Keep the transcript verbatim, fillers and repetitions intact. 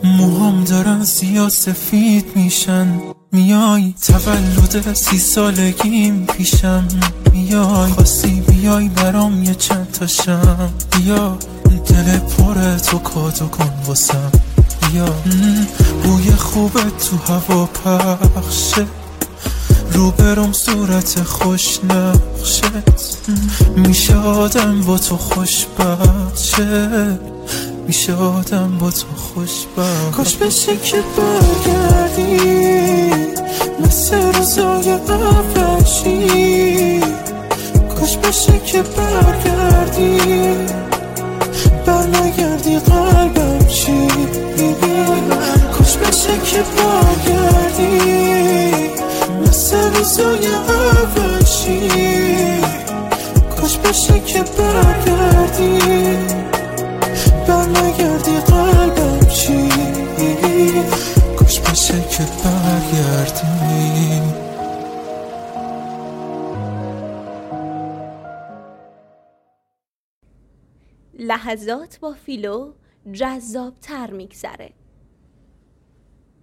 موهام دارن سیاه سفید میشن، میای تولد سی سالگیم پیشم، میای خواستی بیای برام یه چند تا شم، بیا دل پر تو کادو کن واسم، بیا بوی خوبت تو هوا پخشه، رو برم صورت خوش نقشت، میشه آدم با تو خوشبخت شه، میشه آدم با تو خوشبخت. کاش بشه که برگردی مثل روزای اولشی، کاش بشه که برگردی برنگردی قلبم چی، کاش بشه که برگردی مثل روزای اولشی، کاش بشه که برگردی برنگردی قلبم چی، کاش بشه که برگردی. لحظات با فیلو جذاب تر میگذره.